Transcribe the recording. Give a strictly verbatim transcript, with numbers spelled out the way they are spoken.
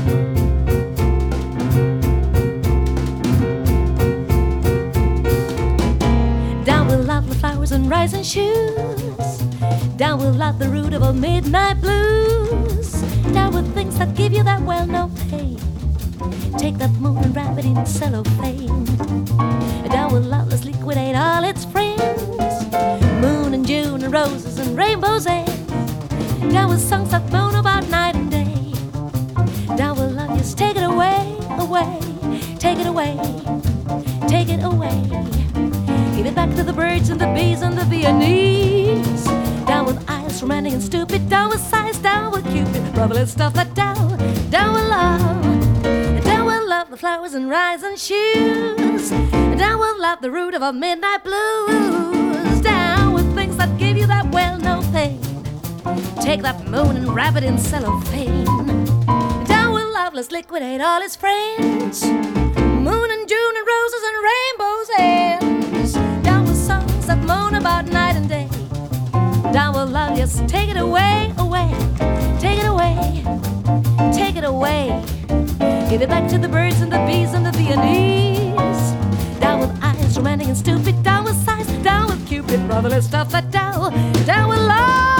Down with lovely flowers and rising shoes. Down with love, the root of all midnight blues. Down with things that give you that well-known pain. Take that moon and wrap it in cellophane. Down with love, let's liquidate all its friends. Moon and June and roses and rainbows and down with songs that moan about night and day. Down with love, just take it away, away. Take it away, take it away. Give it back to the birds and the bees and the Viennese. Down with eyes romantic and stupid. Down with sighs, down with Cupid. Brother, let's stuff that down. Down with love. Down with love, the flowers and rising shoes. Down with love, the root of our midnight blues. Down with things that give you that well-known pain. Take that moon and wrap it in cellophane. Down with love, let's liquidate all its friends. Moon and June and roses and rainbows ends. Down with songs that moan about night and day. Down with love, yes, take it away, away. Take it away, take it away. Give it back to the birds and the bees and the Viennese. Down with eyes romantic and stupid. Down with sighs, down with Cupid. Brother, let's stuff that down. Down with love.